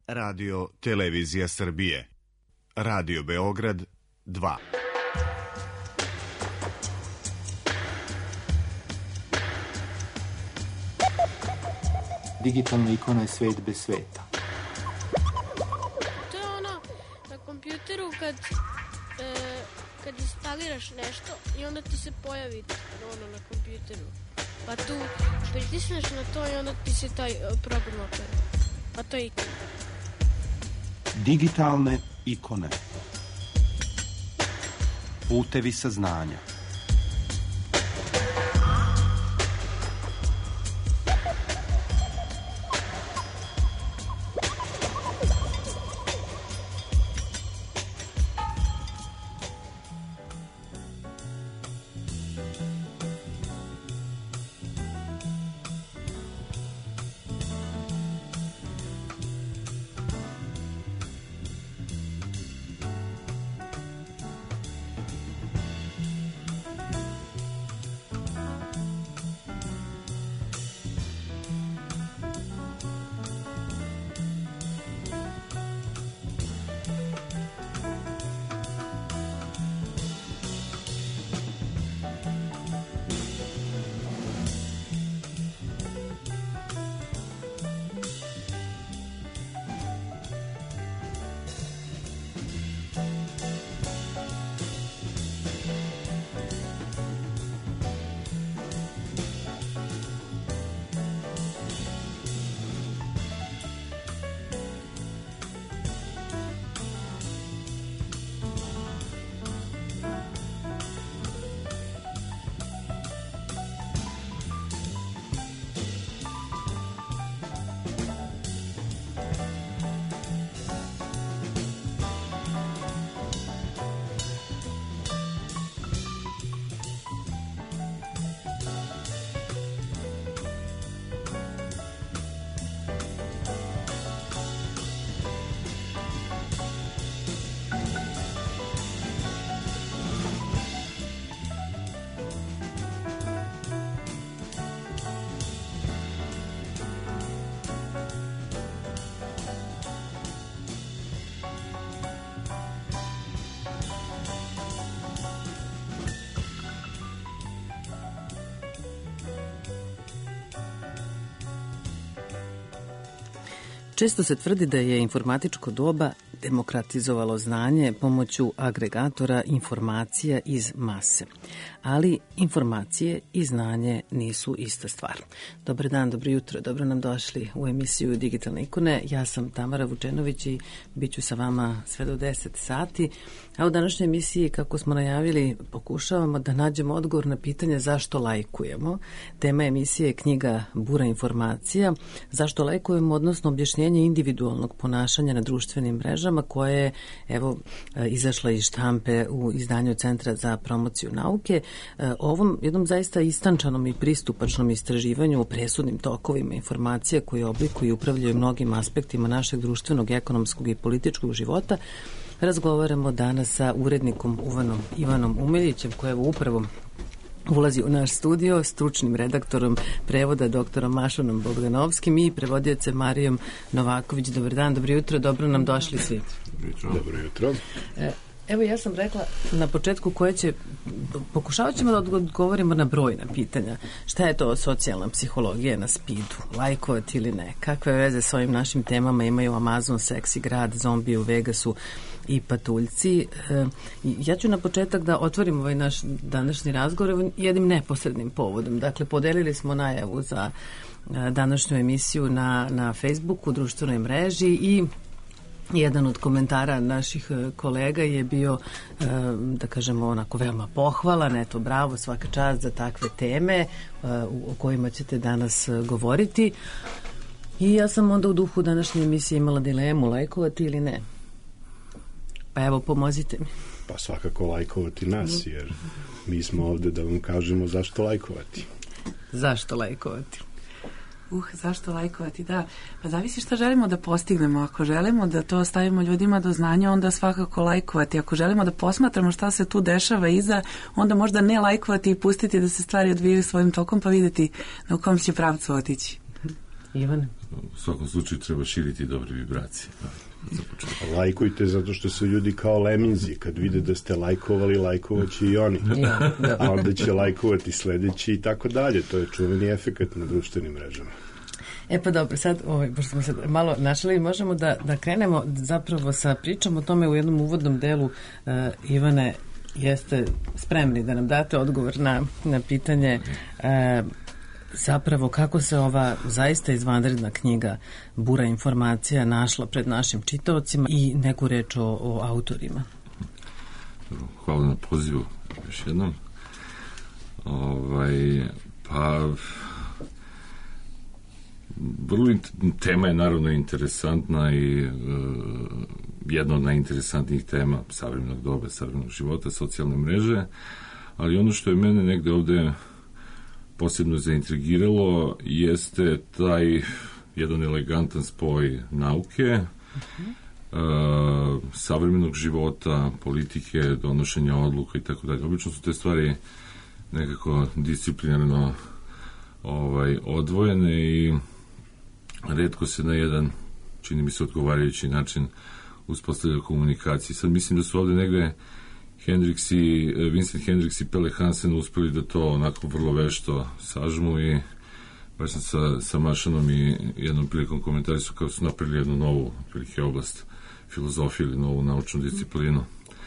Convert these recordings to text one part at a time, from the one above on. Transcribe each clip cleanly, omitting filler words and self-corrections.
Radio Televizija Srbije. Radio Beograd 2. Digitalna ikona je svet bez sveta. To je ono na kompjuteru kad instaliraš nešto i onda ti se pojavi ono na kompjuteru. Pa tu pritisneš na to i onda ti se taj program otvara. Pa to je ikona. Digitalne ikone. Putevi saznanja. Često se tvrdi da je informatičko doba demokratizovalo znanje pomoću agregatora informacija iz mase. Ali informacije i znanje nisu ista stvar. Dobar dan, dobro jutro, dobro nam došli u emisiju Digitalne ikone. Ja sam Tamara Vučenović i bit ću sa vama sve do 10 sati. A u današnjoj emisiji, kako smo najavili, pokušavamo da nađemo odgovor na pitanje zašto lajkujemo. Tema emisije je knjiga Bura informacija. Zašto lajkujemo, odnosno objašnjenje individualnog ponašanja na društvenim mrežama koje je, evo, izašla iz štampe u izdanju Centra za promociju nauke. Ovom jednom zaista istančanom i pristupačnom istraživanju o presudnim tokovima informacija koje oblikuju i upravljaju mnogim aspektima našeg društvenog, ekonomskog i političkog života razgovaramo danas sa urednikom Ivanom Umeljićem, koji je upravo ulazi u naš studio, stručnim redaktorom prevoda doktorom Mašanom Bogdanovskim i prevodiocem Marijom Novaković. Dobar dan, dobro jutro, dobro nam došli svi. Dobro jutro. Evo, ja sam rekla na početku pokušavat ćemo da odgovorimo na brojna pitanja. Šta je to socijalna psihologija na spidu? Lajkovati ili ne? Kakve veze s ovim našim temama imaju Amazon, seksi grad, zombije u Vegasu i patuljci? Ja ću na početak da otvorim ovaj naš današnji razgovor jednim neposrednim povodom. Dakle, podelili smo najavu za današnju emisiju na Facebooku, društvenoj mreži i jedan od komentara naših kolega je bio, da kažemo, onako veoma pohvalan, eto, bravo, svaka čast za takve teme o kojima ćete danas govoriti. I ja sam onda u duhu današnje emisije imala dilemu, lajkovati ili ne. Pa evo, pomozite mi. Pa svakako lajkovati nas, jer mi smo ovde da vam kažemo zašto lajkovati. Zašto lajkovati? Zašto lajkovati? Da, pa zavisi šta želimo da postignemo. Ako želimo da to stavimo ljudima do znanja, onda svakako lajkovati. Ako želimo da posmatramo šta se tu dešava iza, onda možda ne lajkovati i pustiti da se stvari odvijaju svojim tokom, pa videti na kom će pravcu otići. Ivan? u svakom slučaju treba širiti dobre vibracije. Lajkujte zato što su ljudi kao leminzi. Kad vide da ste lajkovali, lajkovaće i oni. A onda će lajkovati sledeći i tako dalje. To je čuveni efekat na društvenim mrežama. Pa dobro, sad, pošto smo se malo našli, možemo da krenemo zapravo sa pričom o tome u jednom uvodnom delu. Ivane, jeste spremni da nam date odgovor na pitanje zapravo kako se ova zaista izvanredna knjiga Bura informacija našla pred našim čitaocima i neku reč o autorima. Hvala na pozivu još jednom. Tema je naravno interesantna i jedna od najinteresantnijih tema savremenog doba, savremenog života, socijalne mreže, ali ono što je mene negde ovde posebno zaintrigiralo jeste taj jedan elegantan spoj nauke, savremenog života, politike, donošenja odluka i tako dalje. Obično su te stvari nekako disciplinarno odvojene i retko se na jedan, čini mi se, odgovarajući način uspostavlja komunikacije. Sad mislim da su ovde negde Vincent Hendricks i Pelle Hansen uspeli da to onako vrlo vešto sažmu i baš sam sa Mašanom i jednom prilikom komentari su kao su napravili jednu novu prilike oblast filozofije ili novu naučnu disciplinu.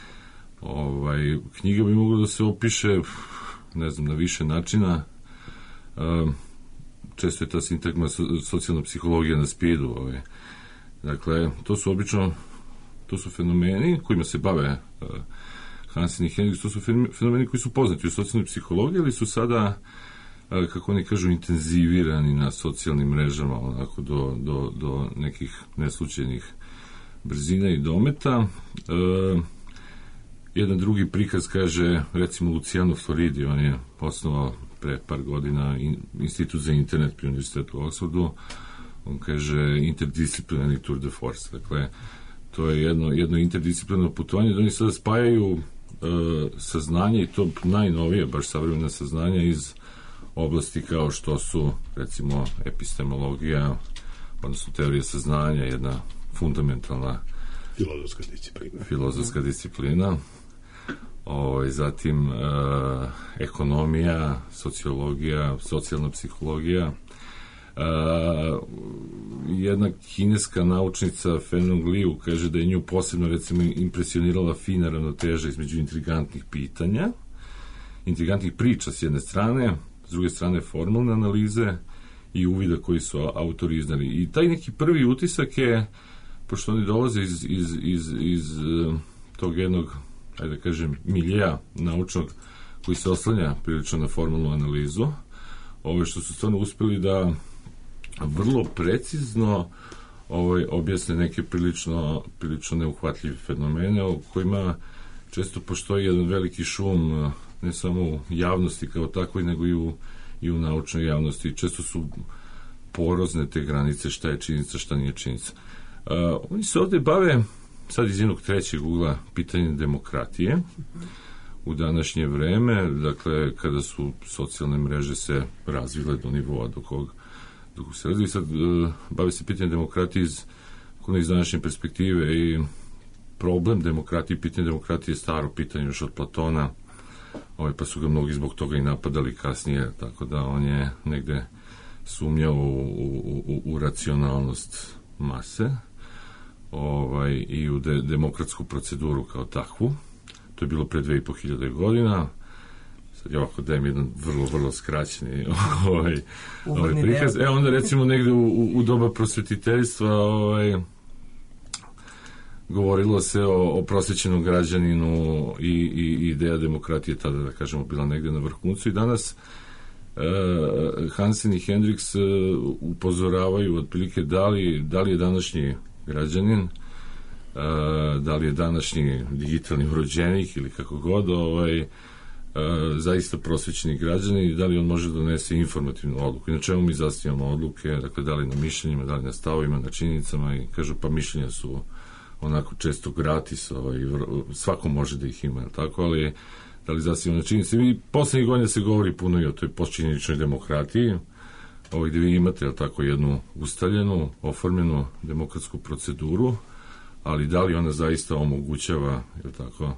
Knjiga bi mogla da se opiše, ne znam, na više načina. Često je ta sintagma socijalna psihologija na spidu. Dakle, to su fenomeni kojima se bave Hansen i Hendricks, to su fenomeni koji su poznati u socijalnoj psihologiji, ali su sada, kako oni kažu, intenzivirani na socijalnim mrežama, onako do nekih neslučajnih brzina i dometa. Jedan drugi prikaz kaže, recimo, Luciano Floridi, on je osnovao pre par godina Institut za internet pri Univerzitetu u Oxfordu, on kaže interdisciplinarni tour de force. Dakle, to je jedno interdisciplinarno putovanje, da oni sada spajaju saznanje, i to najnovije, baš savremena saznanja iz oblasti kao što su, recimo, epistemologija, odnosno teorija saznanja, jedna fundamentalna filozofska disciplina, zatim ekonomija, sociologija, socijalna psihologija. Jedna kineska naučnica Fenong Liu kaže da je nju posebno, recimo, impresionirala fina ravnoteža između intrigantnih pitanja, intrigantnih priča s jedne strane, s druge strane formalne analize i uvida koji su autori iznali. I taj neki prvi utisak je, pošto oni dolaze iz tog jednog, ajde da kažem, miljeja naučnog koji se oslanja prilično na formalnu analizu, što su stvarno uspeli da vrlo precizno objasne neke prilično neuhvatljive fenomene o kojima često postoji jedan veliki šum, ne samo u javnosti kao takvoj, nego i u naučnoj javnosti. Često su porozne te granice, šta je činjenica, šta nije činjenica. Oni se ovde bave, sad iz jednog trećeg ugla, pitanjem demokratije u današnje vreme, dakle, kada su socijalne mreže se razvile do nivoa do kog se razvije. Sad bave se pitanjem demokratije iz današnje perspektive i problem demokratije, pitanje demokratije je staro pitanje još od Platona, pa su ga mnogi zbog toga i napadali kasnije, tako da on je negde sumnjao u racionalnost mase i u demokratsku proceduru kao takvu. To je bilo pre 2500 godina. Sad ja ovako dajem jedan vrlo, vrlo skraćeni prikaz. Onda recimo negde u doba prosvetiteljstva govorilo se o prosvećenom građaninu i ideja demokratije tada, da kažemo, bila negde na vrhuncu i danas Hansen i Hendricks upozoravaju otprilike da li je današnji građanin, da li je današnji digitalni urođenik ili kako god, zaista prosvećeni građanin i da li on može da donese informativnu odluku. I na čemu mi zasnivamo odluke, dakle, da li na mišljenjima, da li na stavovima, na činjenicama, i kažu, pa mišljenja su onako često gratis, svako može da ih ima, tako, ali da li zasnivamo na činjenice. I poslednjih godina se govori puno i o toj postčinjeničnoj demokratiji, gde vi imate tako jednu ustaljenu, oformljenu demokratsku proceduru, ali da li ona zaista omogućava, je tako,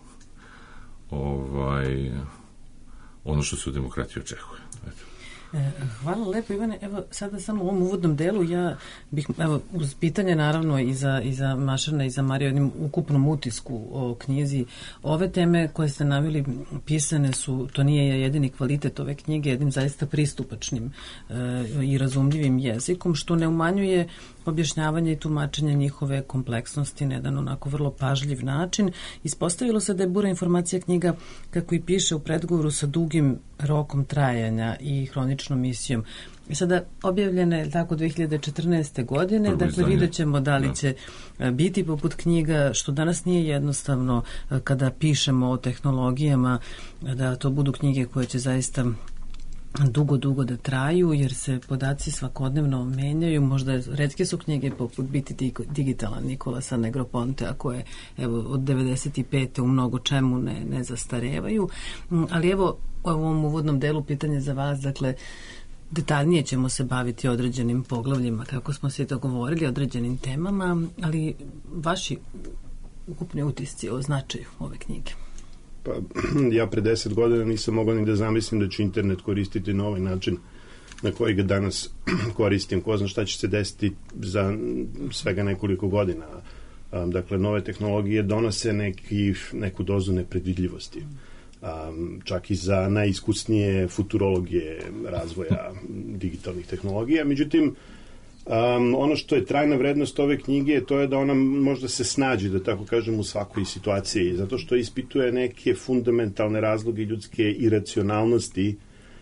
ono što se u demokratiji očekuje. Eto. Hvala lepo, Ivane. Evo, sada samo u ovom uvodnom delu ja bih, evo, uz pitanje naravno i za Mašana i za Mariju, jednim ukupnom utisku o knjizi. Ove teme koje ste naveli pisane su, to nije jedini kvalitet ove knjige, jednim zaista pristupačnim i razumljivim jezikom, što ne umanjuje objašnjavanje i tumačenje njihove kompleksnosti na jedan onako vrlo pažljiv način. Ispostavilo se da je Bura informacija knjiga, kako i piše u predgovoru, sa dugim rokom trajanja i hroničnom misijom. I sada objavljena je tako 2014. godine, dakle vidjet ćemo da li će biti poput knjiga, što danas nije jednostavno kada pišemo o tehnologijama, da to budu knjige koje će zaista dugo da traju, jer se podaci svakodnevno menjaju. Možda retke su knjige poput Biti digitalan Nikolasa Negropontea, koje evo od 95. u mnogo čemu ne zastarevaju. Ali evo u ovom uvodnom delu pitanje za vas, dakle detaljnije ćemo se baviti određenim poglavljima, kako smo se dogovorili, određenim temama, ali vaši ukupni utisci o značaju ove knjige. Pa, ja pre 10 godina nisam mogao ni da zamislim da ću internet koristiti na ovaj način na koji ga danas koristim. Ko zna šta će se desiti za svega nekoliko godina. Dakle, nove tehnologije donose neku dozu nepredvidljivosti. Čak i za najiskusnije futurologije razvoja digitalnih tehnologija. Međutim, ono što je trajna vrednost ove knjige to je da ona možda se snađi, da tako kažem, u svakoj situaciji, zato što ispituje neke fundamentalne razloge ljudske iracionalnosti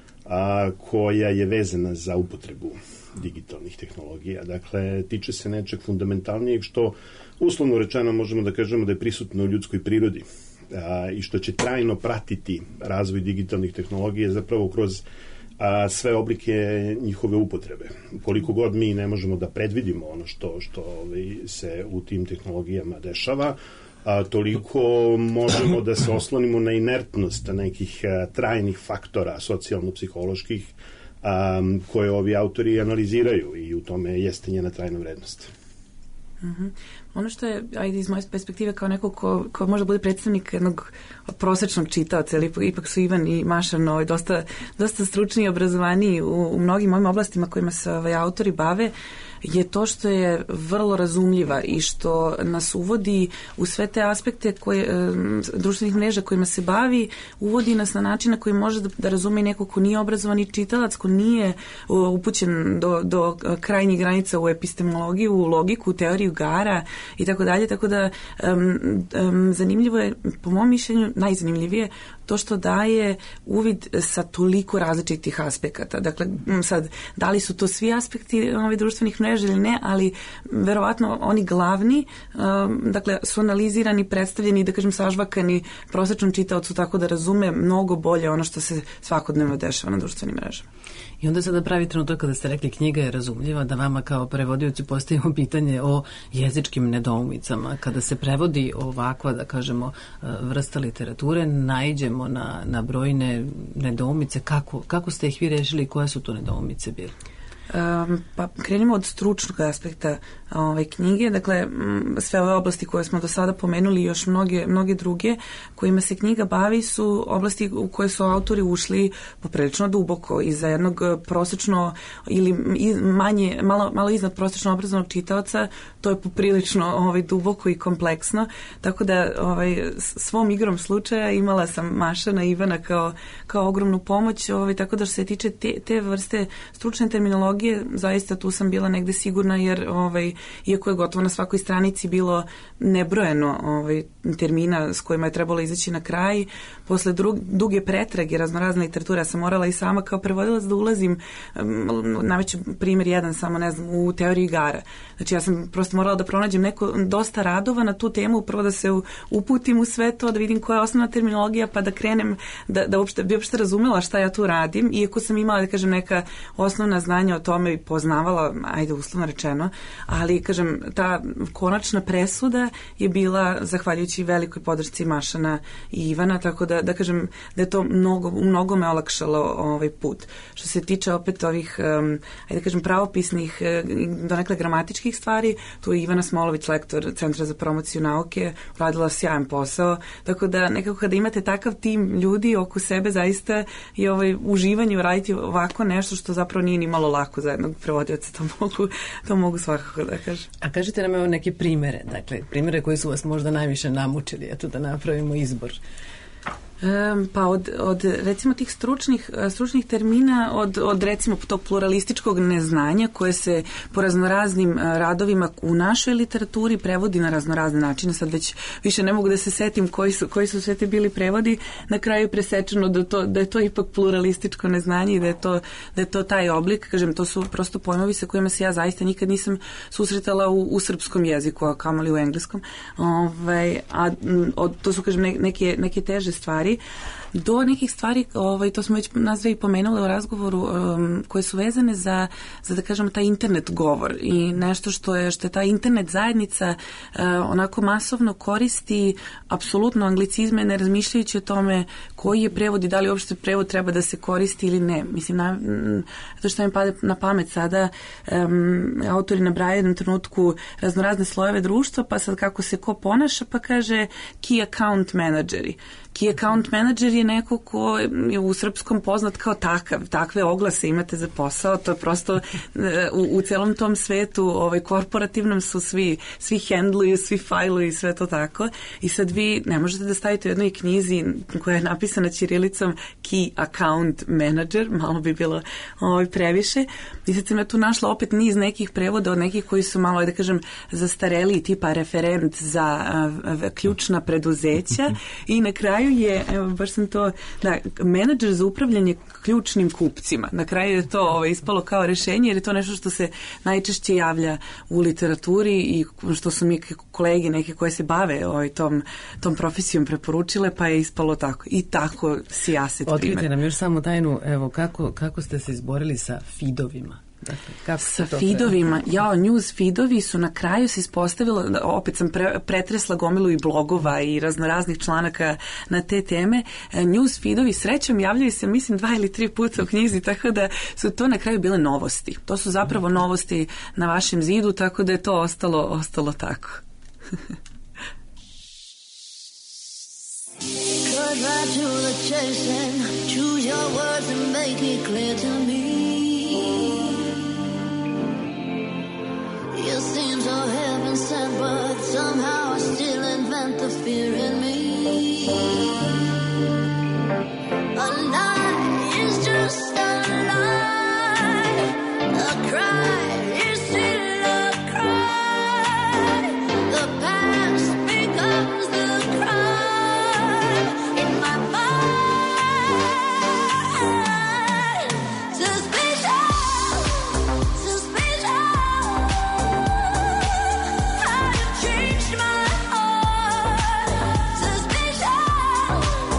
koja je vezana za upotrebu digitalnih tehnologija. Dakle, tiče se nečeg fundamentalnijeg što uslovno rečeno možemo da kažemo da je prisutno u ljudskoj prirodi i što će trajno pratiti razvoj digitalnih tehnologija zapravo kroz sve oblike njihove upotrebe. Koliko god mi ne možemo da predvidimo ono što se u tim tehnologijama dešava, toliko možemo da se oslonimo na inertnost nekih trajnih faktora socijalno-psiholoških koje ovi autori analiziraju i u tome jeste njena trajna vrednost. Ono što je, ajde iz moje perspektive, kao neko ko možda bude predstavnik jednog prosečnog čitaoca, ali ipak su Ivan i Mašan dosta stručni i obrazovaniji u mnogim ovim oblastima kojima se autori bave, je to što je vrlo razumljiva i što nas uvodi u sve te aspekte društvenih mreža kojima se bavi, uvodi nas na način na koji može da razume neko ko nije obrazovani čitalac, ko nije upućen do krajnjih granica u epistemologiju, u logiku, u teoriju igara i tako dalje, tako da zanimljivo je, po mom mišljenju, najzanimljivije to što daje uvid sa toliko različitih aspekata. Dakle, sad, da li su to svi aspekti društvenih mreža ili ne, ali verovatno oni glavni, dakle, su analizirani, predstavljeni, da kažem, sažvakani prosečnom čitaocu tako da razume mnogo bolje ono što se svakodnevno dešava na društvenim mrežama. I onda sada pravi trenutak kada ste rekli knjiga je razumljiva, da vama kao prevodioci postavimo pitanje o jezičkim nedoumicama. Kada se prevodi ovakva, da kažemo, vrsta literature, naiđemo na brojne nedoumice. Kako ste ih vi rešili i koje su to nedoumice bile? Pa krenimo od stručnog aspekta ove knjige, dakle sve ove oblasti koje smo do sada pomenuli i još mnoge druge kojima se knjiga bavi su oblasti u koje su autori ušli poprilično duboko i za jednog prosečno ili malo iznad prosečno obrazovnog čitaoca to je poprilično duboko i kompleksno, tako da svom igrom slučaja imala sam Mašana i Ivana kao ogromnu pomoć, tako da što se tiče te vrste stručne terminologije, zaista tu sam bila negde sigurna jer iako je gotovo na svakoj stranici bilo nebrojeno termina s kojima je trebalo izaći na kraj, posle duge pretrage raznorazne literature, ja sam morala i sama kao prevodilac da ulazim, naveću primjer jedan samo, ne znam, u teoriji igara. Znači ja sam prosto morala da pronađem neko dosta radova na tu temu, prvo da se uputim u sve to, da vidim koja je osnovna terminologija, pa da krenem, da bi uopšte razumela šta ja tu radim, iako sam imala, da kažem, neka osnovna znanja o tome i poznavala, ajde uslovno rečeno, ali ali kažem, ta konačna presuda je bila zahvaljujući velikoj podršci Mašana i Ivana, tako da kažem da je to u mnogome olakšalo ovaj put. Što se tiče opet ovih, ajde kažem, pravopisnih, donekle gramatičkih stvari, tu je Ivana Smolović, lektor Centra za promociju nauke, radila sjajan posao, tako da nekako kada imate takav tim ljudi oko sebe, zaista je uživanje raditi ovako nešto što zapravo nije ni malo lako za jednog prevodioca, to mogu svakako da kažem. A kažite nam evo neke primere, dakle, primere koji su vas možda najviše namučili, eto da napravimo izbor. Pa od recimo tih stručnih termina, od recimo tog pluralističkog neznanja koje se po raznoraznim radovima u našoj literaturi prevodi na raznorazne načine. Sad već više ne mogu da se setim koji su sve te bili prevodi. Na kraju je presečeno da je to ipak pluralističko neznanje i da je to taj oblik. Kažem, to su prosto pojmovi sa kojima se ja zaista nikad nisam susretala u srpskom jeziku, a kamoli u engleskom. To su, kažem, neke teže stvari. Do nekih stvari, to smo već nas dve i pomenule u razgovoru, koje su vezane za da kažemo taj internet govor i nešto što je ta internet zajednica onako masovno koristi apsolutno anglicizme, ne razmišljajući o tome koji je prevod i da li uopšte prevod treba da se koristi ili ne. Mislim, to što mi pada na pamet sada, autori nabrajaju u jednom trenutku raznorazne slojeve društva, pa sad kako se ko ponaša, pa kaže key account menadžeri. Key account manager je neko ko je u srpskom poznat kao takve oglase imate za posao, to je prosto u celom tom svetu korporativnom su svi handluju, svi fajluju i sve to tako i sad vi ne možete da stavite u jednoj knjizi koja je napisana ćirilicom key account manager, malo bi bilo previše i sad sam ja tu našla opet niz nekih prevoda od nekih koji su malo, da kažem, zastareli, tipa referent za ključna preduzeća i na kraju je, evo baš sam to, menadžer za upravljanje ključnim kupcima. Na kraju je to ispalo kao rešenje jer je to nešto što se najčešće javlja u literaturi i što su mi kolege neke koje se bave tom profesijom preporučile, pa je ispalo tako. I tako sijaset primjer. Otkrite nam još samo tajnu, evo kako ste se izborili sa feedovima? Dakle, sa feedovima, news feedovi su na kraju se ispostavilo, opet sam pretresla gomilu i blogova i raznoraznih članaka na te teme, news feedovi srećom javljaju se mislim 2 ili 3 puta u knjizi, tako da su to na kraju bile novosti. To su zapravo novosti na vašem zidu, tako da je to ostalo tako. Choose your words and make it clear to me. You seem so heaven sent, but somehow I still invent the fear in me. A lie is just a lie. A cry is still a cry. The past becomes the cry in my mind. Suspicion, suspicion. Changed my heart. Suspicion.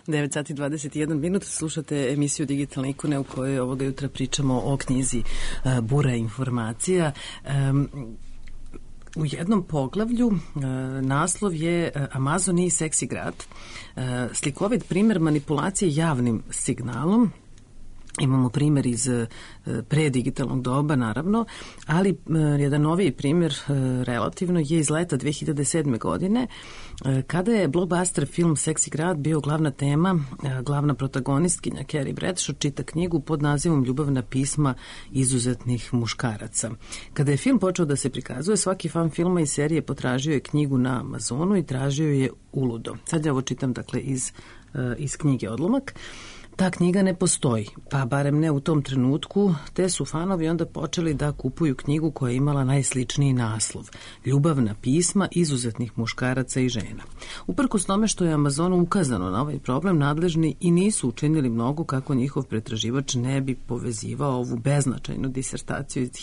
9 sati 21 minut, slušate emisiju Digitalne ikone u kojoj ovoga jutra pričamo o knjizi Bura informacija. U jednom poglavlju naslov je Amazon i seksi grad. Slikovit primer manipulacije javnim signalom. Imamo primjer iz predigitalnog doba, naravno, ali jedan noviji primjer relativno je iz leta 2007. godine, kada je blockbuster film Seksi grad bio glavna tema. Glavna protagonistkinja Carrie Bradshaw čita knjigu pod nazivom Ljubavna pisma izuzetnih muškaraca. Kada je film počeo da se prikazuje, svaki fan filma i serije potražio je knjigu na Amazonu i tražio je uludo. Sad ja ovo čitam, dakle, iz knjige odlomak. Ta knjiga ne postoji, pa barem ne u tom trenutku, te su fanovi onda počeli da kupuju knjigu koja je imala najsličniji naslov, Ljubavna pisma izuzetnih muškaraca i žena. Uprkos tome što je Amazonu ukazano na ovaj problem, nadležni i nisu učinili mnogo kako njihov pretraživač ne bi povezivao ovu beznačajnu disertaciju iz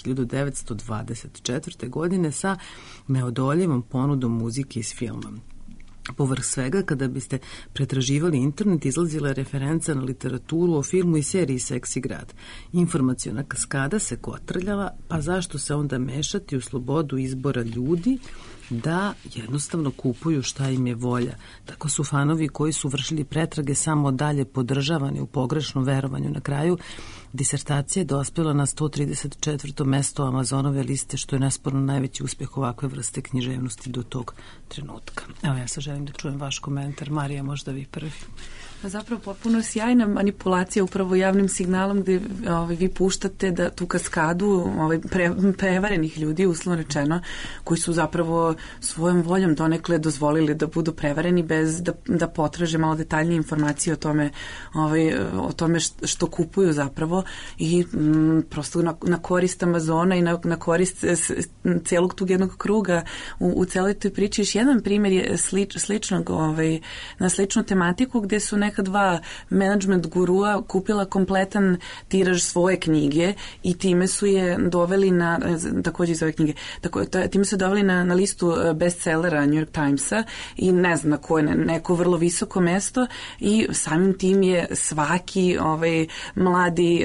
1924. godine sa neodoljivom ponudom muzike iz filma. Povrh svega, kada biste pretraživali internet, izlazila je referenca na literaturu o filmu i seriji Seksi grad. Informaciona kaskada se kotrljala, pa zašto se onda mešati u slobodu izbora ljudi da jednostavno kupuju šta im je volja. Tako su fanovi koji su vršili pretrage samo dalje podržavani u pogrešnom verovanju. Na kraju disertacija je dospela na 134. mesto Amazonove liste, što je nesporno najveći uspjeh ovakve vrste književnosti do tog trenutka. Evo, ja sad želim da čujem vaš komentar. Marija, možda vi prvi. Zapravo potpuno sjajna manipulacija upravo javnim signalom gdje vi puštate da tu kaskadu prevarenih ljudi, uslovno rečeno, koji su zapravo svojom voljom donekle dozvolili da budu prevareni bez da potraže malo detaljnije informacije o tome što kupuju zapravo i prosto na korist Amazona i na korist celog tog jednog kruga u celoj toj priči. Još jedan primjer je na sličnu tematiku gdje su neka dva management gurua kupila kompletan tiraž svoje knjige i time su je doveli također iz ove knjige, time su doveli na listu bestsellera New York Timesa i ne znam na koje, neko vrlo visoko mesto i samim tim je svaki mladi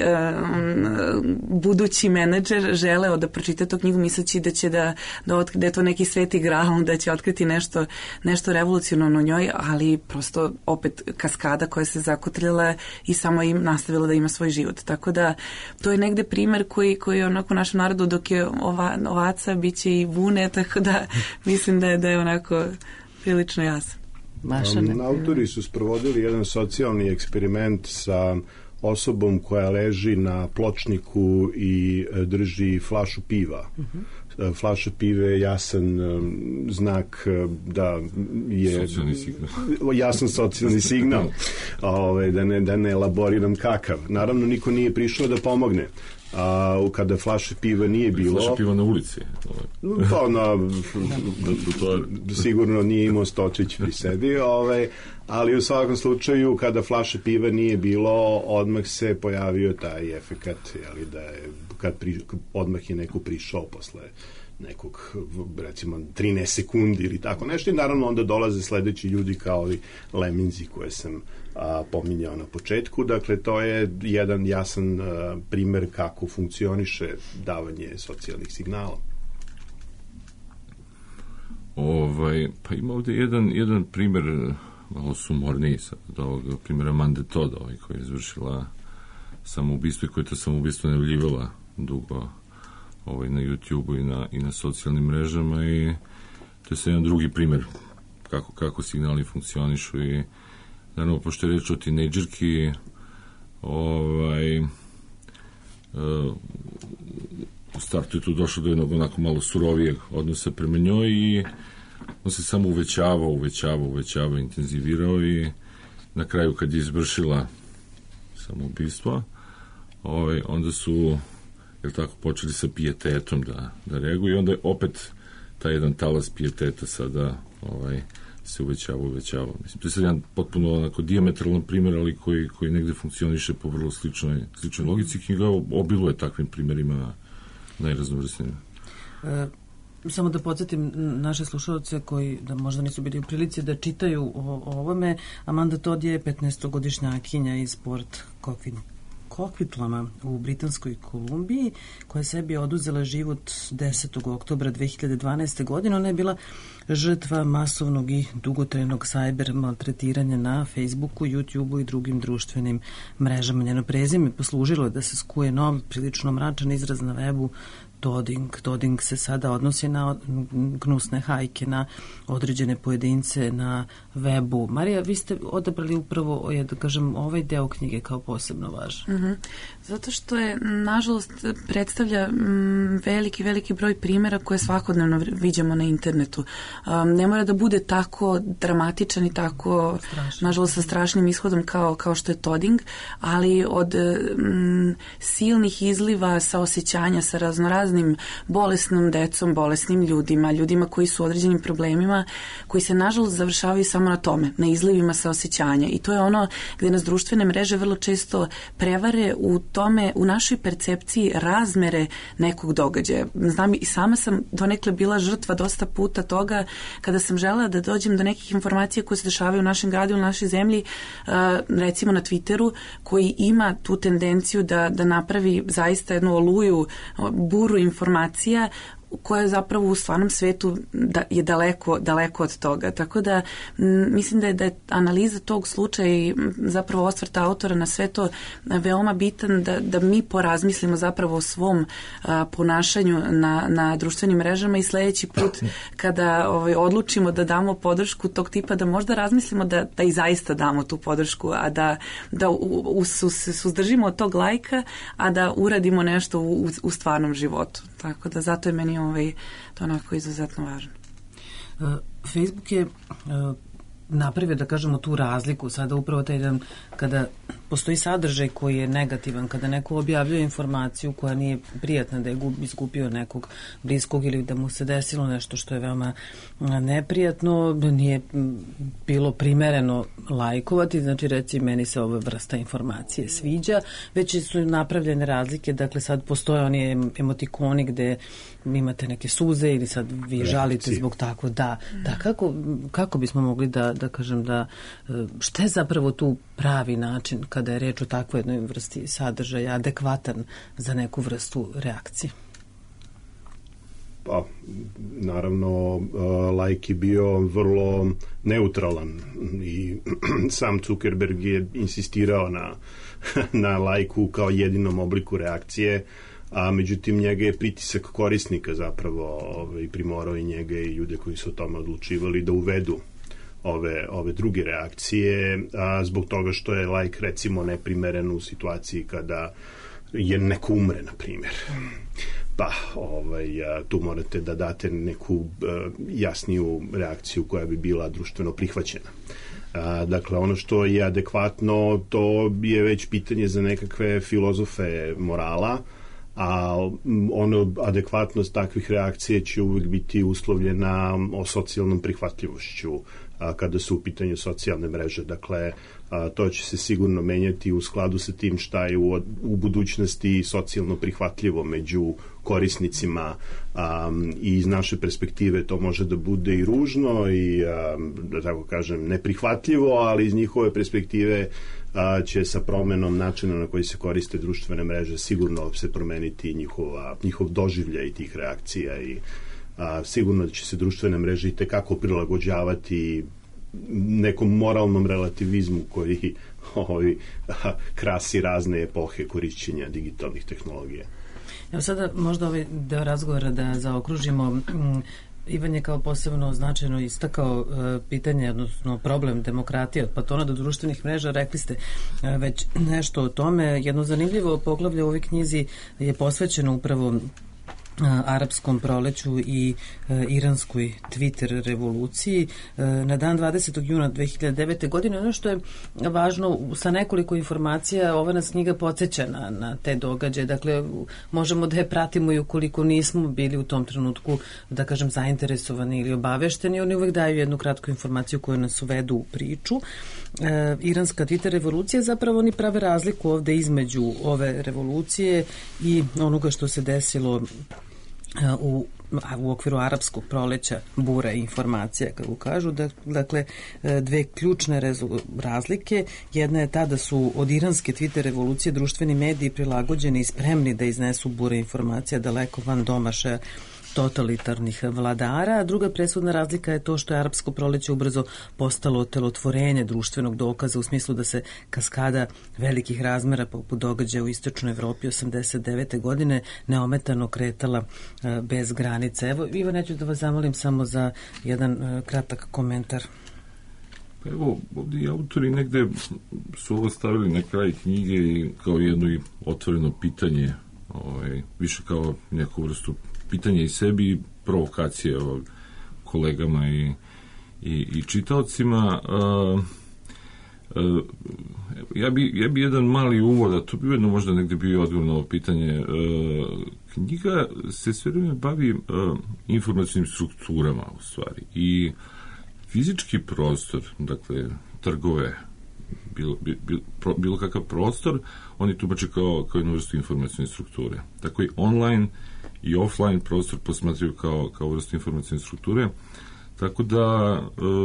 budući menadžer želeo da pročita tu knjigu misleći da je to neki sveti gral, da će otkriti nešto revolucionarno u njoj, ali prosto opet kaskada koja se zakotrljala i samo im nastavila da ima svoj život. Tako da to je negde primer koji je onako u našem narodu dok je ovaca, bit će i vune, tako da mislim da je onako prilično jasan. Autori su sprovodili jedan socijalni eksperiment sa osobom koja leži na pločniku i drži flašu piva. Flaša pive je jasan znak da je jasan socijalni signal, da ne elaboriram kakav. Naravno, niko nije prišao da pomogne. Kada flaše piva nije bilo... Flaše piva na ulici. Sigurno nije imao stočić pri sebi, ali u svakom slučaju kada flaše piva nije bilo, odmah se pojavio taj efekat, odmah je neko prišao posle nekog, recimo 13 sekundi ili tako nešto i naravno onda dolaze sledeći ljudi kao i leminzi koje sam pominjao na početku. Dakle, to je jedan jasan primer kako funkcioniše davanje socijalnih signala. Pa ima ovdje jedan primer malo sumorniji od ovog primjera Amande Todd, koja je izvršila samoubistvo i koja je to samoubistvo najavljivala dugo na YouTube-u i na socijalnim mrežama i to je jedan drugi primjer kako signali funkcionišu i naravno, pošto je reč o tinejdžerki, u startu je tu došlo do jednog onako malo surovijeg odnosa prema njoj i on se samo uvećavao, intenzivirao i na kraju kad je izvršila samoubistvo, onda su počeli sa pijetetom da reaguju i onda je opet taj jedan talas pijeteta sada se uvećava. Mislim, to je sad jedan potpuno onako dijametralan primjer, ali koji negde funkcioniše po vrlo sličnoj logici. Knjiga obiluje takvim primjerima najraznovrsnijim. Samo da podsjetim naše slušalce koji da možda nisu bili u prilici da čitaju o ovome. Amanda Todd je 15-godišnjakinja iz Port Coquitlam u Britanskoj Kolumbiji, koja je sebi oduzela život 10. oktobra 2012. godine. Ona je bila žrtva masovnog i dugotrajnog cyber maltretiranja na Facebooku, YouTubeu i drugim društvenim mrežama. Njeno prezime poslužilo je da se skuje nov, prilično mračan izraz na webu Todding. Todding se sada odnosi na gnusne hajke, na određene pojedince na webu. Marija, vi ste odabrali upravo, da kažem, ovaj deo knjige kao posebno važan. Zato što je, nažalost, predstavlja veliki broj primjera koje svakodnevno viđamo na internetu. Ne mora da bude tako dramatičan i tako, nažalost, sa strašnim ishodom kao što je Todding, ali od silnih izliva saosećanja sa raznoraznim bolesnom decom, bolesnim ljudima koji su u određenim problemima, koji se nažalost završavaju samo na tome, na izlivima saosećanja. I to je ono gde nas društvene mreže vrlo često prevare u tome, u našoj percepciji razmere nekog događaja. Znam, i sama sam donekle bila žrtva dosta puta toga kada sam želela da dođem do nekih informacija koje se dešavaju u našem gradu, u našoj zemlji, recimo na Twitteru, koji ima tu tendenciju da napravi zaista jednu oluju, buru informacija koja je zapravo u stvarnom svetu je daleko od toga. Tako da mislim da je analiza tog slučaja i zapravo osvrt autora na sve to veoma bitan da mi porazmislimo zapravo o svom ponašanju na društvenim mrežama i sledeći put kada odlučimo da damo podršku tog tipa, da možda razmislimo da i zaista damo tu podršku, a da se suzdržimo od tog lajka, a da uradimo nešto u stvarnom životu. Tako da zato je meni to onako izuzetno važno. Facebook je napravio, da kažemo, tu razliku sada upravo taj dan kada postoji sadržaj koji je negativan, kada neko objavljuje informaciju koja nije prijatna, da je izgubio nekog bliskog ili da mu se desilo nešto što je veoma neprijatno, nije bilo primereno lajkovati, znači reci meni se ova vrsta informacije sviđa, već su napravljene razlike, dakle sad postoje oni emotikoni gde imate neke suze ili sad vi žalite zbog tako da kako bismo mogli da kažem šta je zapravo tu pravi način kada je reč o takvoj jednoj vrsti sadržaja adekvatan za neku vrstu reakcije? Pa, naravno, lajk je bio vrlo neutralan i sam Zuckerberg je insistirao na lajku kao jedinom obliku reakcije, a međutim njega je pritisak korisnika zapravo primorao i njega i ljude koji su o tome odlučivali da uvedu ove druge reakcije, zbog toga što je lajk recimo neprimeren u situaciji kada je neko umre, na primjer. Pa, tu morate da date neku jasniju reakciju koja bi bila društveno prihvaćena. Dakle, ono što je adekvatno, to je već pitanje za nekakve filozofe morala, a adekvatnost takvih reakcija će uvijek biti uslovljena o socijalnom prihvatljivošću kada su u pitanju socijalne mreže. Dakle, to će se sigurno menjati u skladu sa tim šta je u budućnosti socijalno prihvatljivo među korisnicima i iz naše perspektive to može da bude i ružno i, da tako kažem, neprihvatljivo, ali iz njihove perspektive će sa promenom načina na koji se koriste društvene mreže sigurno se promeniti njihov doživljaj tih reakcija i sigurno da će se društvene mreže i tekako prilagođavati nekom moralnom relativizmu koji krasi razne epohe korišćenja digitalnih tehnologija. Evo sada možda ovaj deo razgovora da zaokružimo. Ivan je kao posebno značajno istakao pitanje, odnosno problem demokratije od Platona do društvenih mreža. Rekli ste već nešto o tome. Jedno zanimljivo poglavlje u ovoj knjizi je posvećeno upravo arapskom proleću i iranskoj Twitter revoluciji. Na dan 20. juna 2009. godine, ono što je važno, sa nekoliko informacija ova nas knjiga podsjeća na te događaje. Dakle, možemo da je pratimo i ukoliko nismo bili u tom trenutku, da kažem, zainteresovani ili obavešteni, oni uvek daju jednu kratku informaciju koju nas uvedu u priču. Iranska Twitter revolucija, zapravo oni prave razliku ovde između ove revolucije i onoga što se desilo u u okviru arapskog proleća bura informacija, kako kažu, dakle, dve ključne razlike. Jedna je ta da su od iranske Twitter revolucije društveni mediji prilagođeni i spremni da iznesu bure informacija daleko van domašaja totalitarnih vladara, a druga presudna razlika je to što je arapsko proleće ubrzo postalo otelotvorenje društvenog dokaza u smislu da se kaskada velikih razmera poput događaja u istočnoj Evropi 89. godine neometano kretala bez granice. Evo, Ivo, neću da vas zamolim samo za jedan kratak komentar. Pa evo, ovdje autori negde su ovo stavili na kraj knjige kao jedno i otvoreno pitanje, više kao neku vrstu pitanje i sebi i provokacije kolegama i čitaocima. Ja bi jedan mali uvod, a to bi jedno možda negde bio odgovor na ovo pitanje. Knjiga se sve vreme bavi informacijnim strukturama u stvari i fizički prostor, dakle trgove, bilo kakav prostor, oni tumače kao jednu vrstu informacijne strukture. Tako i online i offline prostor posmatraju kao vrstu informacijne strukture. Tako da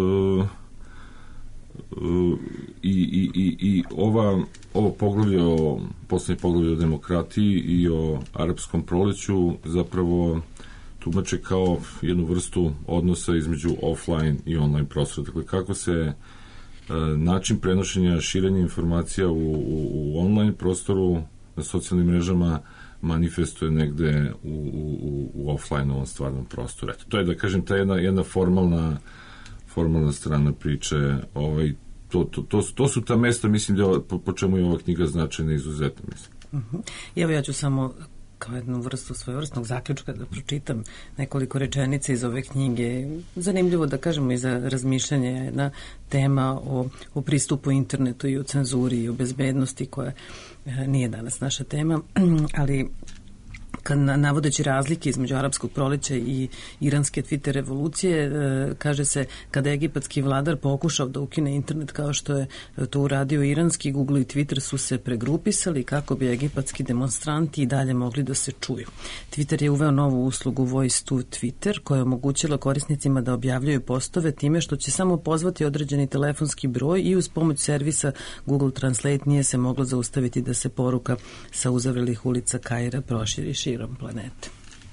i ovo poglavlje poslednje poglavlje o demokratiji i o arapskom proleću zapravo tumače kao jednu vrstu odnosa između offline i online prostora. Dakle, kako se način prenošenja, širenja informacija u online prostoru na socijalnim mrežama manifestuje negde u offline-ovom stvarnom prostoru. Eto, to je, da kažem, ta jedna formalna strana priče. To su ta mesta, mislim, po čemu je ova knjiga značajna i izuzetna, mislim. Evo, ja ću samo kao jednu vrstu svojevrsnog zaključka da pročitam nekoliko rečenica iz ove knjige. Zanimljivo da kažemo i za razmišljanje jedna tema o pristupu internetu i o cenzuri i o bezbednosti koja nije danas naša tema, ali kad navodeći razlike između arapskog proleća i iranske Twitter revolucije, kaže se kada je egipatski vladar pokušao da ukine internet kao što je to uradio iranski, Google i Twitter su se pregrupisali kako bi egipatski demonstranti i dalje mogli da se čuju. Twitter je uveo novu uslugu Voice to Twitter koja je omogućila korisnicima da objavljaju postove time što će samo pozvati određeni telefonski broj i uz pomoć servisa Google Translate nije se moglo zaustaviti da se poruka sa uzavrelih ulica Kaira proširi širom planete.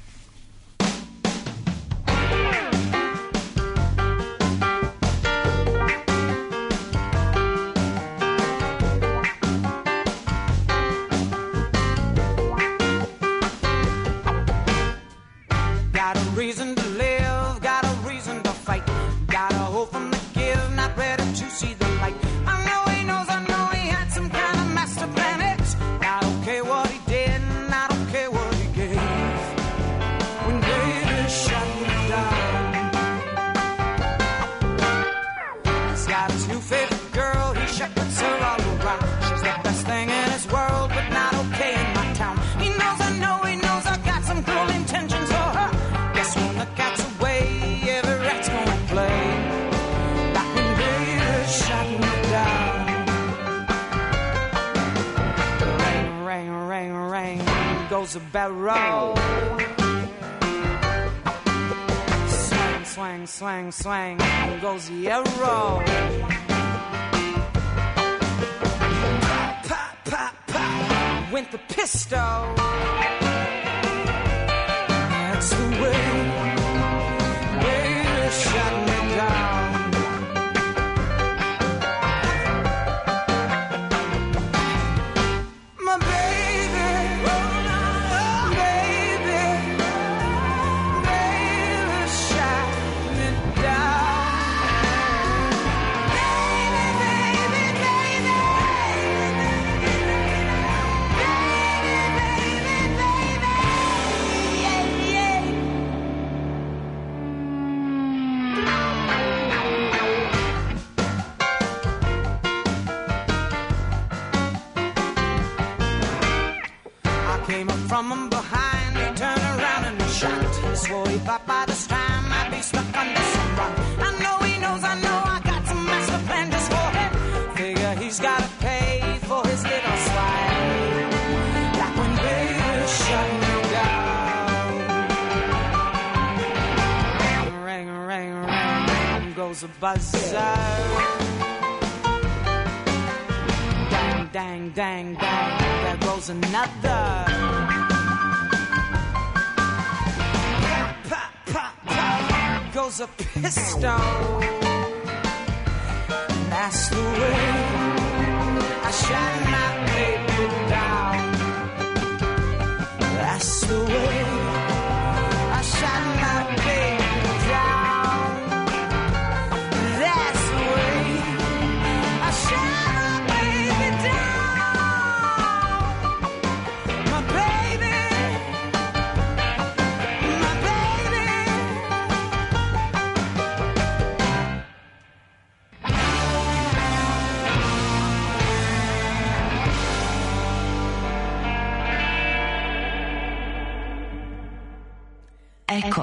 A barrel. Swang, swang, swang, swang, goes the arrow. Pop, pop, pop, went the pistol. That's the way, baby shot me down. From behind, he turned around and shot. He swore he thought by this time I'd be stuck under some rock. I know he knows, I know I got some master plan just for him. Figure he's gotta pay for his little slide. Like when baby shut me down. goes a buzzer. Dang, dang, dang, dang, there goes another. Pop, pop, pop, goes a pistol. And that's the way I shut my baby down. That's the way I shut my baby down. That's the way I shut my baby down. My baby, my baby. Eko.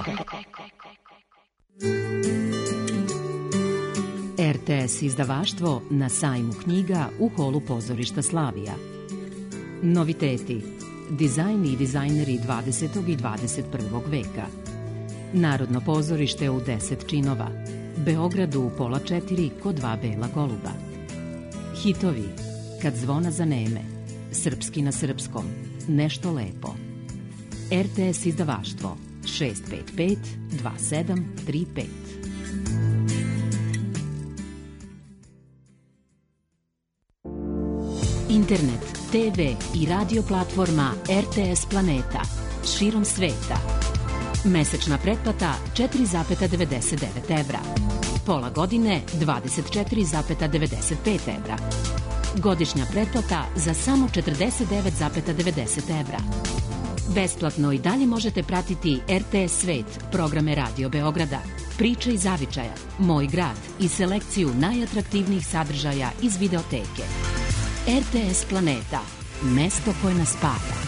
RTS izdavaštvo na sajmu knjiga u holu pozorišta Slavija. Noviteti. Dizajn i dizajneri 20. i 21. veka. Narodno pozorište u 10 činova. Beogradu u 3:30 kod 2 bela goluba. Hitovi. Kad zvona zaneme. Srpski na srpskom. Nešto lepo. RTS izdavaštvo 655 2735. Internet, TV i radio platforma RTS Planeta širom sveta. Mesečna pretplata 4,99 evra. Pola godine 24,95 evra. Godišnja pretplata za samo 49,90 evra. Besplatno i dalje možete pratiti RTS Svet, programe Radio Beograda, Priče iz zavičaja, Moj grad i selekciju najatraktivnijih sadržaja iz videoteke. RTS Planeta, mesto koje nas spaja.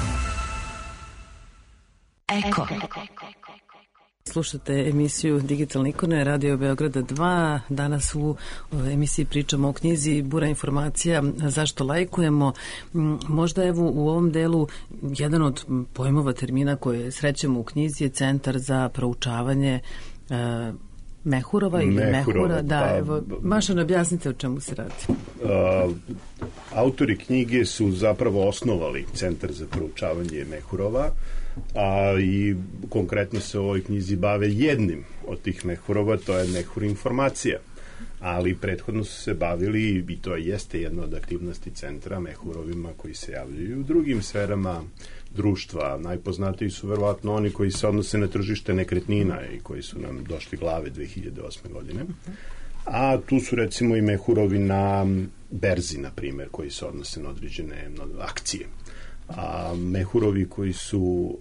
Eko. Slušate emisiju Digitalne ikone Radio Beograda 2. Danas u emisiji pričamo o knjizi Bura informacija zašto lajkujemo. Možda evo u ovom delu jedan od pojmova termina koje srećemo u knjizi je Centar za proučavanje mehurova ili mehura. Da, evo, Mašan, objasnite o čemu se radi. Autori knjige su zapravo osnovali Centar za proučavanje mehurova, i konkretno se u ovoj knjizi bave jednim od tih mehurova, to je mehur informacija. Ali prethodno su se bavili, i to jeste jedna od aktivnosti centra, mehurovima koji se javljaju u drugim sferama društva. Najpoznatiji su verovatno oni koji se odnose na tržište nekretnina i koji su nam došli glave 2008. godine. A tu su recimo i mehurovi na berzi, na primjer, koji se odnose na određene akcije. A mehurovi koji su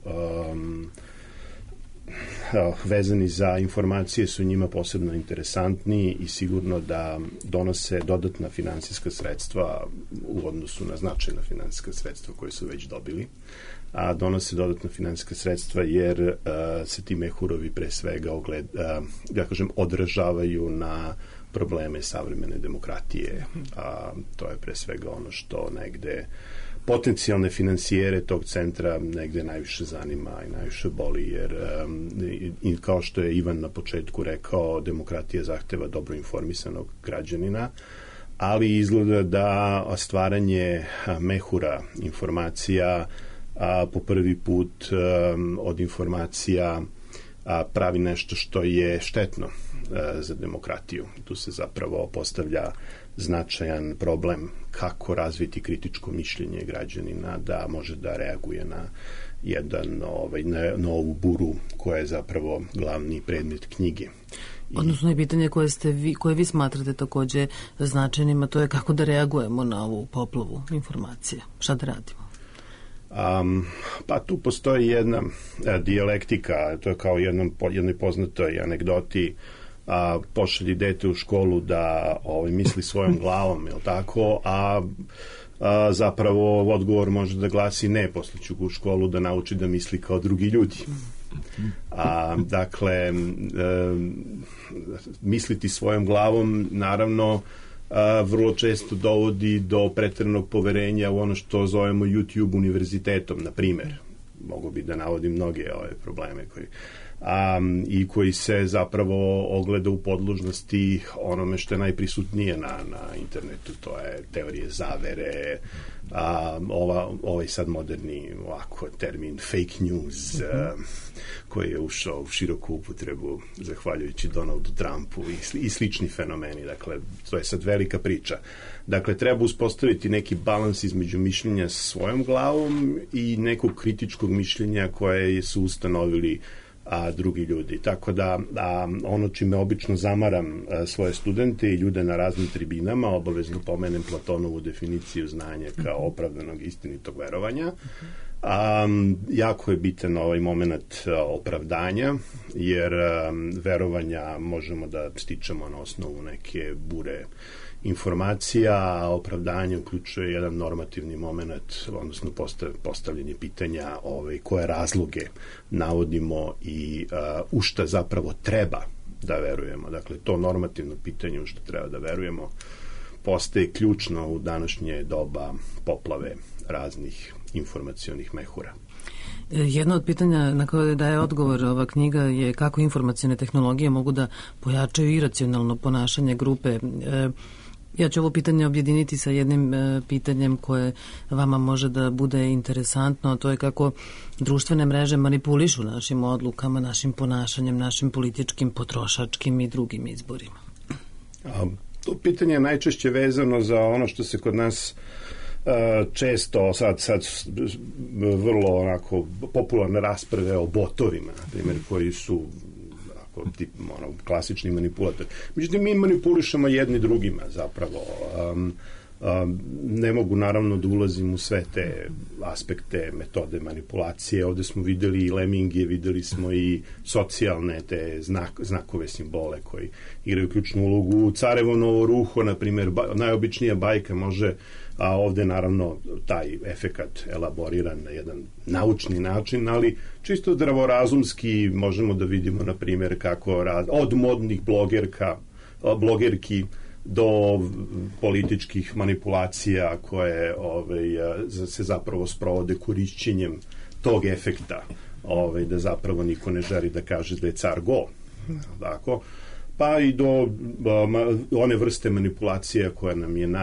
vezani za informacije su njima posebno interesantni i sigurno da donose dodatna finansijska sredstva u odnosu na značajna finansijska sredstva koje su već dobili. A donose dodatna finansijska sredstva jer se ti mehurovi pre svega odražavaju na probleme savremene demokratije. To je pre svega ono što negde potencijalne finansijere tog centra negde najviše zanima i najviše boli, jer i kao što je Ivan na početku rekao, demokratija zahteva dobro informisanog građanina, ali izgleda da stvaranje mehura informacija po prvi put od informacija pravi nešto što je štetno za demokratiju. Tu se zapravo postavlja značajan problem kako razviti kritičko mišljenje građanina da može da reaguje na na ovu buru koja je zapravo glavni predmet knjige. Odnosno je pitanje koje vi smatrate takođe značajnima, to je kako da reagujemo na ovu poplavu informacija. Šta da radimo? Pa tu postoji jedna dijalektika, to je kao jednoj poznatoj anegdoti, pošalji dete u školu da misli svojom glavom, je li tako, a zapravo odgovor može da glasi ne, poslaću ga u školu da nauči da misli kao drugi ljudi. Dakle, misliti svojom glavom, naravno, vrlo često dovodi do preteranog poverenja u ono što zovemo YouTube univerzitetom, na primer. Mogu bi da navodim mnoge ove probleme koji i koji se zapravo ogleda u podložnosti onome što je najprisutnije na internetu. To je teorije zavere, ovaj sad moderni ovako termin fake news, koji je ušao u široku upotrebu zahvaljujući Donaldu Trumpu i slični fenomeni. Dakle, to je sad velika priča. Dakle, treba uspostaviti neki balans između mišljenja svojom glavom i nekog kritičkog mišljenja koje su ustanovili drugi ljudi. Tako da ono čime obično zamaram svoje studente i ljude na raznim tribinama, obavezno pomenem Platonovu definiciju znanja kao opravdanog istinitog verovanja. Jako je bitan ovaj moment opravdanja, jer verovanja možemo da stičemo na osnovu neke bure informacija, a opravdanje uključuje jedan normativni moment, odnosno postavljanje pitanja koje razloge navodimo i u šta zapravo treba da verujemo. Dakle, to normativno pitanje u šta treba da verujemo postaje ključno u današnje doba poplave raznih informacionih mehura. Jedno od pitanja na koje daje odgovor ova knjiga je kako informacione tehnologije mogu da pojačaju iracionalno ponašanje grupe. Ja ću ovo pitanje objediniti sa jednim pitanjem koje vama može da bude interesantno, a to je kako društvene mreže manipulišu našim odlukama, našim ponašanjem, našim političkim, potrošačkim i drugim izborima. To pitanje je najčešće vezano za ono što se kod nas često sad vrlo onako popularne rasprave o botovima, na primjer, koji su klasični manipulator. Međutim, mi manipulišemo jedni drugima zapravo. Ne mogu naravno da ulazim u sve te aspekte, metode manipulacije. Ovde smo videli i leminge, videli smo i socijalne te znakove, simbole koji igraju ključnu ulogu. Carevo novo ruho, na primjer, najobičnija bajka može, a ovde naravno taj efekat elaboriran na jedan naučni način, ali čisto zdravorazumski možemo da vidimo, na primjer, kako od modnih blogerki do političkih manipulacija koje se zapravo sprovode korišćenjem tog efekta, da zapravo niko ne želi da kaže da je car go. Tako, pa i do one vrste manipulacija koja nam je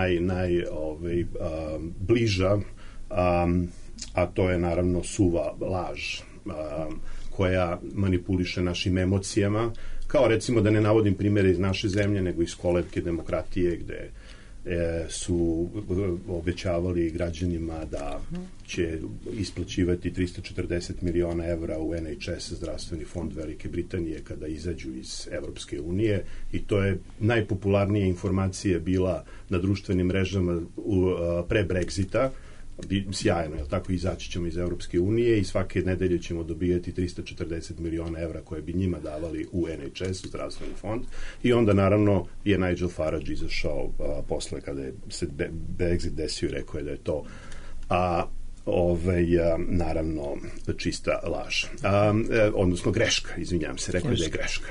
bliža, a to je naravno suva laž koja manipuliše našim emocijama, kao recimo, da ne navodim primjere iz naše zemlje, nego iz kolevke demokratije, gde su obećavali građanima da će isplaćivati 340 miliona evra u NHS, zdravstveni fond Velike Britanije, kada izađu iz Evropske unije, i to je najpopularnija informacija bila na društvenim mrežama pre Brexita. Sjajno, jel tako, izaći ćemo iz Evropske unije i svake nedelje ćemo dobijati 340 miliona evra koje bi njima davali u NHS, u zdravstveni fond, i onda naravno je Nigel Farage izašao posle kada je se Brexit desio i rekao je da je to naravno čista laž. Odnosno greška, izvinjam se, rekao je da je greška.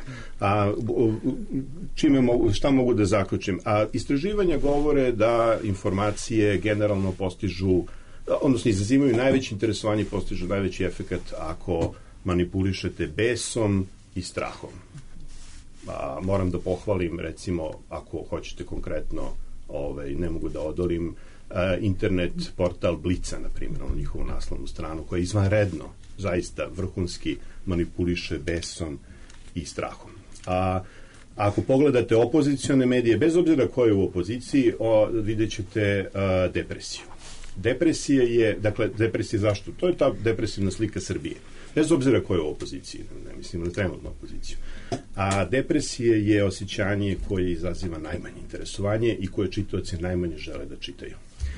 Šta mogu da zaključim? Istraživanja govore da informacije generalno postižu, odnosno izazimaju najveće interesovanje, postižu najveći efekat ako manipulišete besom i strahom. Moram da pohvalim, recimo, ako hoćete konkretno, ne mogu da odorim, internet portal Blica, na primjer, na njihovu naslovnu stranu, koja izvanredno, zaista vrhunski manipuliše besom i strahom. Ako pogledate opozicione medije, bez obzira ko je u opoziciji, vidjet ćete depresiju. Depresija zašto? To je ta depresivna slika Srbije. Bez obzira ko je u opoziciji, ne mislim na trenutnu opoziciju. A depresija je osjećanje koje izaziva najmanje interesovanje i koje čitaoci najmanje žele da čitaju.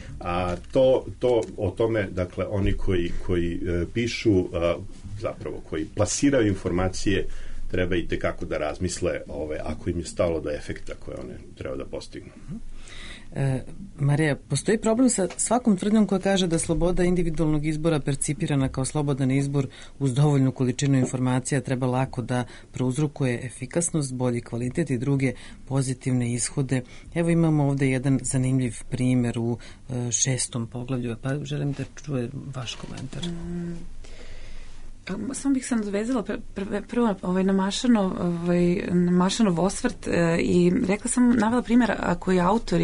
O tome, dakle, oni koji pišu, zapravo koji plasiraju informacije, treba i tekako da razmisle ako im je stalo do efekta koje one treba da postignu. Marija, postoji problem sa svakom tvrdnjom koja kaže da sloboda individualnog izbora percipirana kao slobodan izbor uz dovoljnu količinu informacija treba lako da prouzrokuje efikasnost, bolji kvalitet i druge pozitivne ishode. Evo imamo ovde jedan zanimljiv primer u 6. poglavlju, pa želim da čujem vaš komentar. Samo bih se nadovezala prvo na Mašanov osvrt i rekla sam, navela primjer koji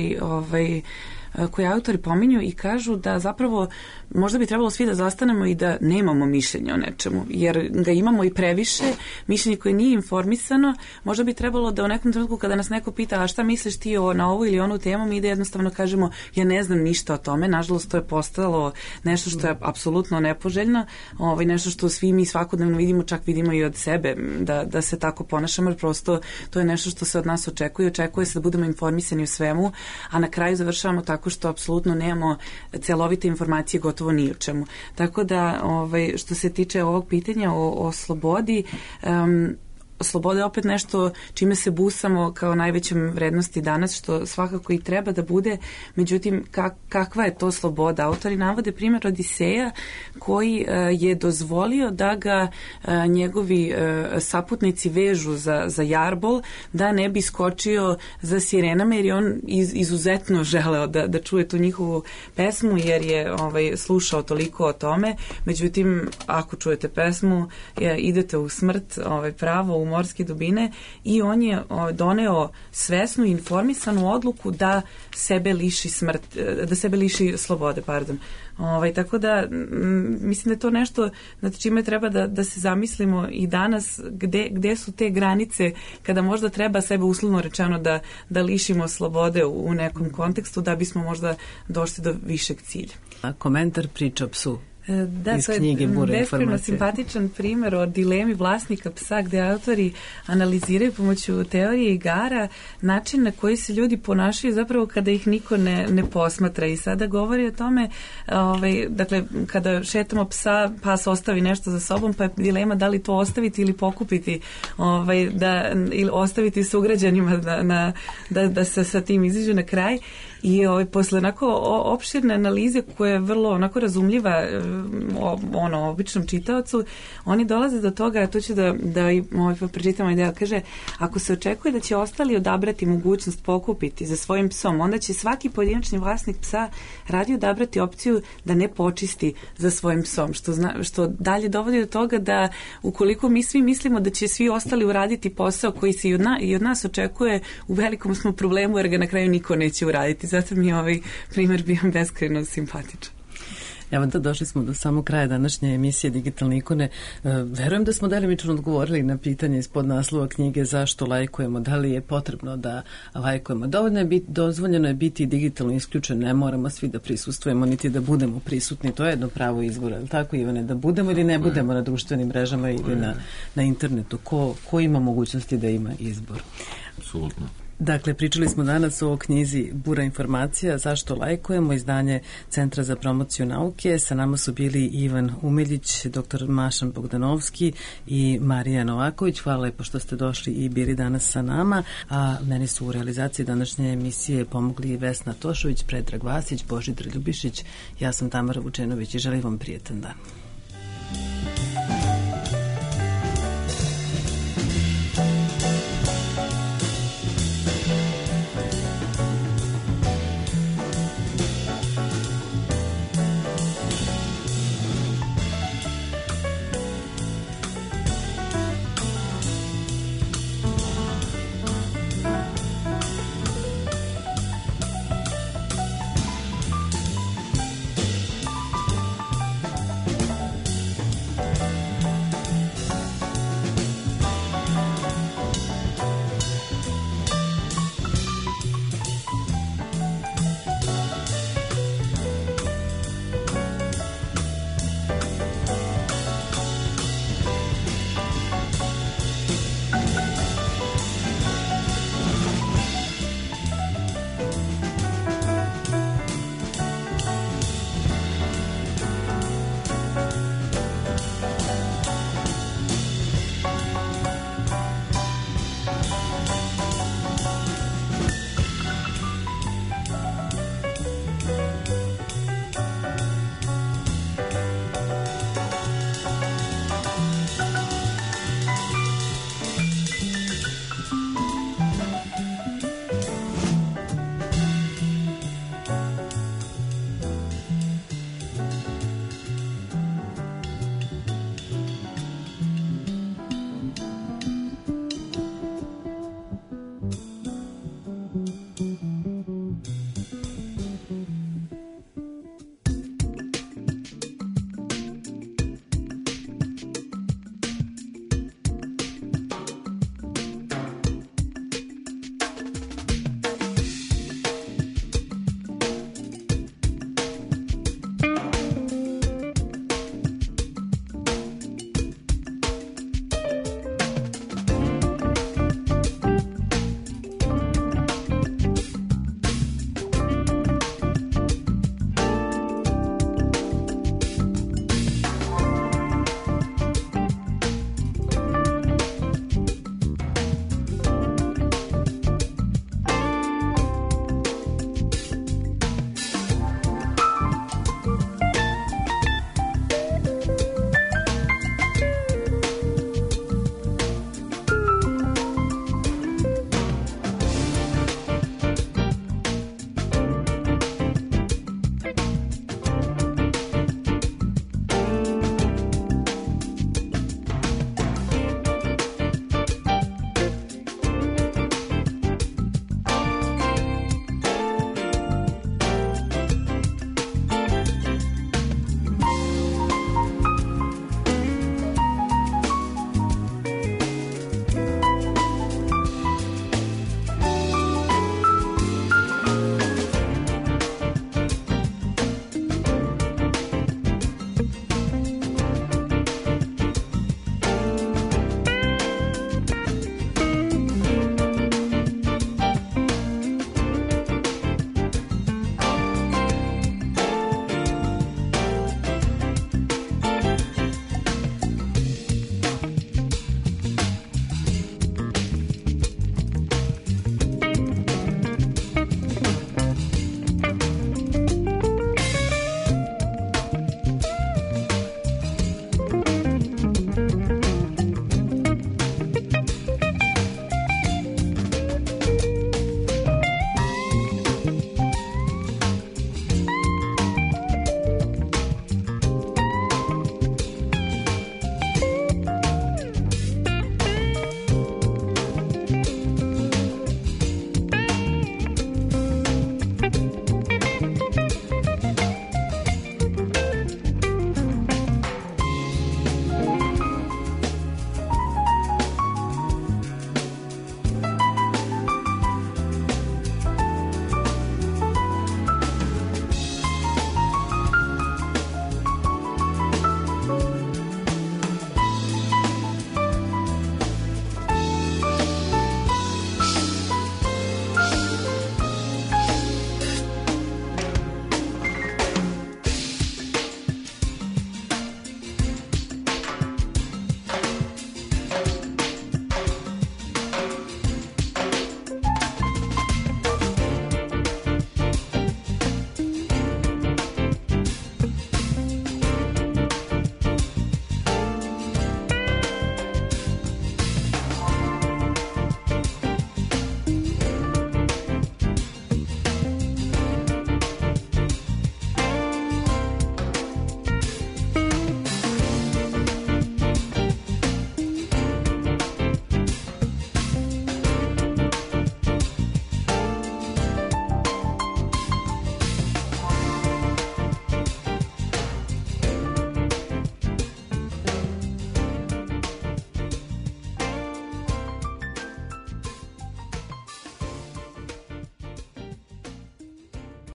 autori pominju i kažu da zapravo možda bi trebalo svi da zastanemo i da nemamo mišljenje o nečemu, jer ga imamo i previše, mišljenje koje nije informisano. Možda bi trebalo da u nekom trenutku kada nas neko pita a šta misliš ti na ovu ili onu temu, mi da jednostavno kažemo ja ne znam ništa o tome. Nažalost, to je postalo nešto što je apsolutno nepoželjno, nešto što svi mi svakodnevno vidimo, čak vidimo i od sebe da se tako ponašamo, jer prosto to je nešto što se od nas očekuje se da budemo informisani o svemu, a na kraju završavamo tako što apsolutno nemamo celovite informacije gotovo ni o čemu. Tako da, što se tiče ovog pitanja o slobodi, sloboda je opet nešto čime se busamo kao najvećem vrednosti danas, što svakako i treba da bude. Međutim, kakva je to sloboda? Autori navode primjer Odiseja koji je dozvolio da ga njegovi saputnici vežu za jarbol, da ne bi skočio za sirenama, jer je on izuzetno želeo da čuje tu njihovu pesmu, jer je slušao toliko o tome. Međutim, ako čujete pesmu, idete u smrt pravo, u morske dubine, i on je doneo svesnu i informisanu odluku da sebe liši slobode, tako da mislim da je to nešto nad čime treba da se zamislimo i danas, gde su te granice kada možda treba sebe uslovno rečeno da lišimo slobode u nekom kontekstu da bismo možda došli do višeg cilja. A komentar priča o psu. Da, iz to je knjige Bura informacije. Simpatičan primjer o dilemi vlasnika psa, gde autori analiziraju pomoću teorije igara način na koji se ljudi ponašaju zapravo kada ih niko ne posmatra, i sada govori o tome, dakle, kada šetamo psa, pas ostavi nešto za sobom, pa je dilema da li to ostaviti ili pokupiti, ili ostaviti sugrađanima da se sa tim izađu na kraj. I posle onako opširne analize koja je vrlo onako razumljiva običnom čitaocu, oni dolaze do toga, a to ću da i pročitamo ideja, kaže, ako se očekuje da će ostali odabrati mogućnost pokupiti za svojim psom, onda će svaki pojedinačni vlasnik psa radi odabrati opciju da ne počisti za svojim psom, što dalje dovodi do toga da ukoliko mi svi mislimo da će svi ostali uraditi posao koji se i od nas očekuje, u velikom smo problemu, jer ga na kraju niko neće uraditi. Zato mi je primjer bio beskrajno simpatičan. Evo da, došli smo do samog kraja današnje emisije Digitalne ikone. Verujem da smo delimično odgovorili na pitanje ispod naslova knjige zašto lajkujemo, da li je potrebno da lajkujemo. Dozvoljeno je biti digitalno isključen, ne moramo svi da prisustvujemo niti da budemo prisutni, to je jedno pravo izbora, je li tako, Ivane, da budemo ili ne budemo na društvenim mrežama ili na internetu, ko ima mogućnosti da ima izbor? Apsolutno. Dakle, pričali smo danas o knjizi Bura informacija, zašto lajkujemo, izdanje Centra za promociju nauke. Sa nama su bili Ivan Umeljić, dr. Mašan Bogdanovski i Marija Novaković. Hvala lepo što ste došli i bili danas sa nama. A meni su u realizaciji današnje emisije pomogli Vesna Tošović, Predrag Vasić, Božidar Ljubišić. Ja sam Tamara Vučenović i želim vam prijetan dan.